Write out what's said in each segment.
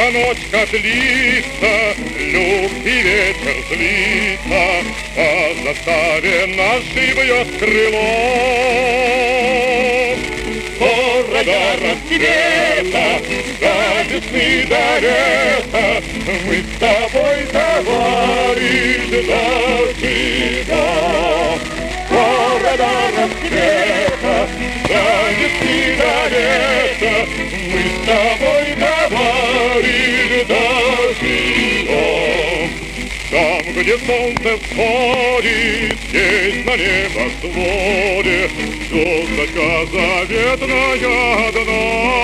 ночка длится, легкий ветер злится, по заставе нашей бьет крыло. Города расцвета, до весны до лета, мы с тобой, товарищ, навсегда. Города расцвета, до весны до лета, мы с тобой, товарищ, навсегда. Там, где солнце всходит, здесь на небосводе звездочка заветная одна.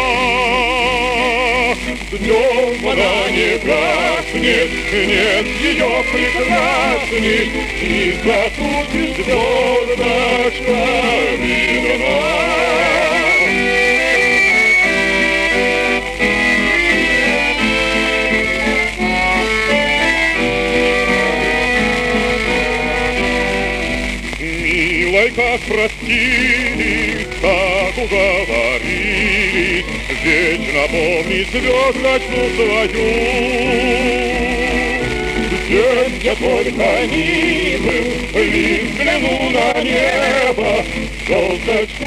Днем она не гаснет, нет ее прекрасней, и за тучи звездочка видна. Милой, как простились, как уговорились, вечно помни звездочку свою. Где я только ни был, лишь взгляну на небо, звездочку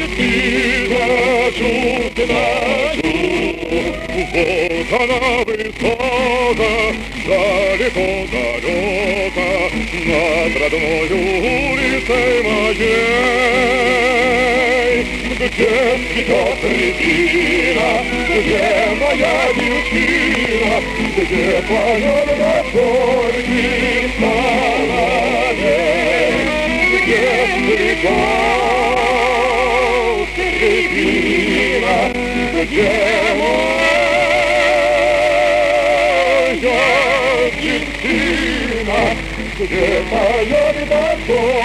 предвижу. Вот она высоко, далеко-далеко, над родной улицей моей. Где цветет рябина, где моя девчина, где поет на горький соловей, где цветет рябина, где моя девчина, где поет на горький